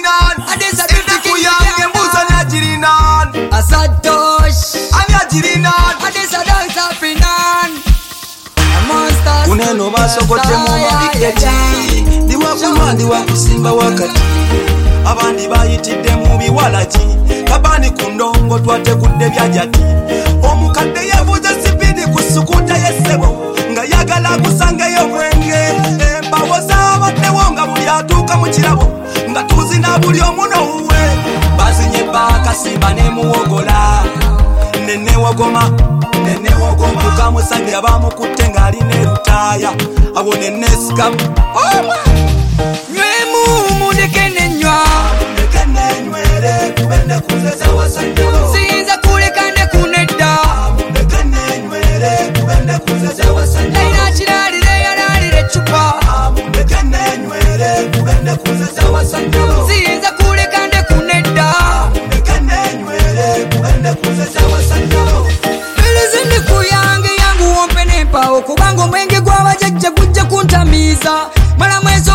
ajirinan ende kuyange mbuza ni ajirinan Asatosh ani ajirinan Adisa dansa finan uneno basokote mu mabiketi ndiwakunwa ndiwakusimba wakati abandi bayitidde mu biwalaki kabani ku ndongo twategudde byajati omukadde yavuze sipidi ku sukuta y'essebo nga yagala kusangeyo bwenge embawo z'abaddewo nga buli atuuka mu kirabo nga tuzina buli omunowuwe bazinye bakasimba ne muwogola nenewogoma tukamusanga bamukutte ng'alina erutaaya abo nenesikamu Nywemu ndeke nenywa ndenywere kubende kuzeza wasanyo Sinza kuleka ne kunedda ndenywere kubende kuzeza wasanyo Naina chiralire yaralire chupa ndenywere kubende kuzeza wasanyo Sinza kuleka ne kunedda ndenywere kubende kuzeza wasanyo Bilizindi kuyange yangu wompe nempawo kubanga omwenge gw'abajajja gujja kuntamiza mala mweso